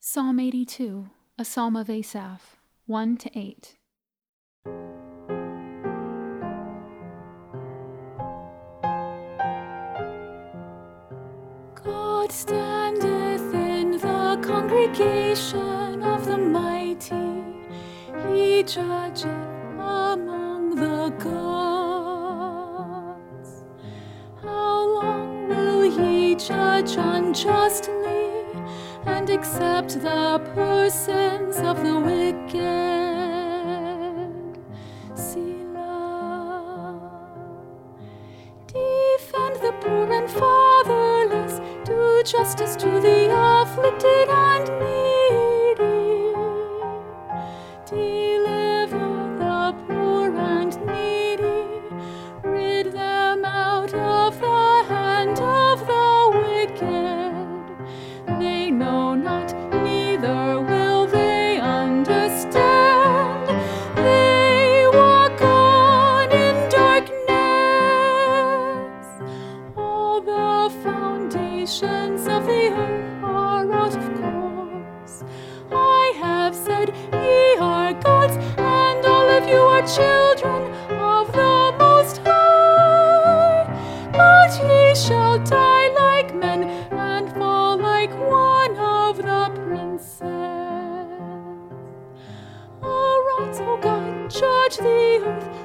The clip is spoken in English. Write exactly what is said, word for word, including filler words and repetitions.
Psalm eighty-two, a psalm of Asaph, one to eight. God standeth in the congregation of the mighty, he judgeth among the gods. How long will he judge unjustly, and accept the persons of the wicked? Selah. Defend the poor and fatherless, do justice to the afflicted and needy. Deliver the poor and needy, rid them out of the hand of the wicked. They know not, neither will they understand. They walk on in darkness. All the foundations of the earth are out of course. I have said, ye are gods, and all of you are children of the Most High. But ye shall die like men, and fall like one of the princes. Arise, O God, judge the earth,